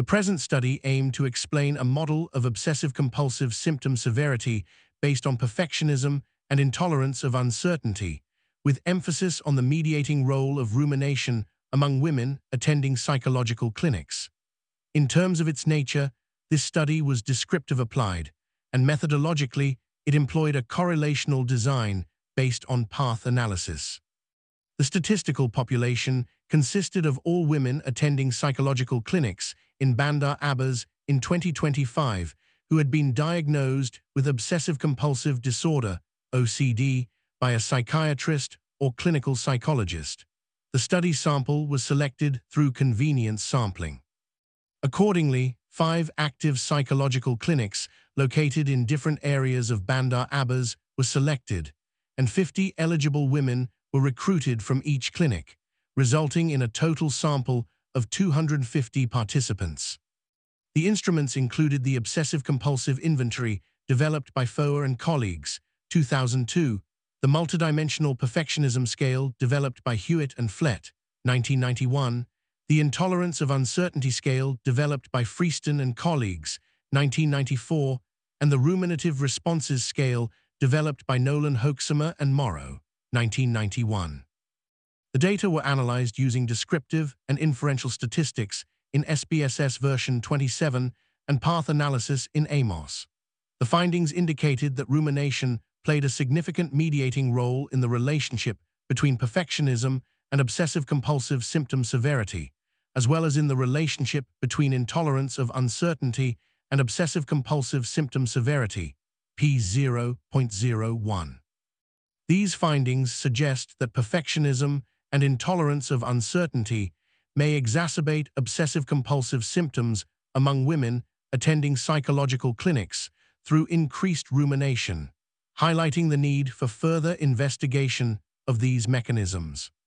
The present study aimed to explain a model of obsessive-compulsive symptom severity based on perfectionism and intolerance of uncertainty, with emphasis on the mediating role of rumination among women attending psychological clinics. In terms of its nature, this study was descriptive applied, and methodologically, it employed a correlational design based on path analysis. The statistical population consisted of all women attending psychological clinics in Bandar Abbas in 2025 who had been diagnosed with obsessive-compulsive disorder, OCD, by a psychiatrist or clinical psychologist. The study sample was selected through convenience sampling. Accordingly, 5 active psychological clinics located in different areas of Bandar Abbas were selected, and 50 eligible women were recruited from each clinic, resulting in a total sample of 250 participants. The instruments included the Obsessive-Compulsive Inventory developed by Foer and colleagues, 2002, the Multidimensional Perfectionism Scale developed by Hewitt and Flett, 1991, the Intolerance of Uncertainty Scale developed by Freeston and colleagues, 1994, and the Ruminative Responses Scale developed by Nolan Hoeksema and Morrow, 1991. The data were analyzed using descriptive and inferential statistics in SPSS version 27 and path analysis in AMOS. The findings indicated that rumination played a significant mediating role in the relationship between perfectionism and obsessive-compulsive symptom severity, as well as in the relationship between intolerance of uncertainty and obsessive-compulsive symptom severity, P0.01. These findings suggest that perfectionism and intolerance of uncertainty may exacerbate obsessive-compulsive symptoms among women attending psychological clinics through increased rumination, highlighting the need for further investigation of these mechanisms.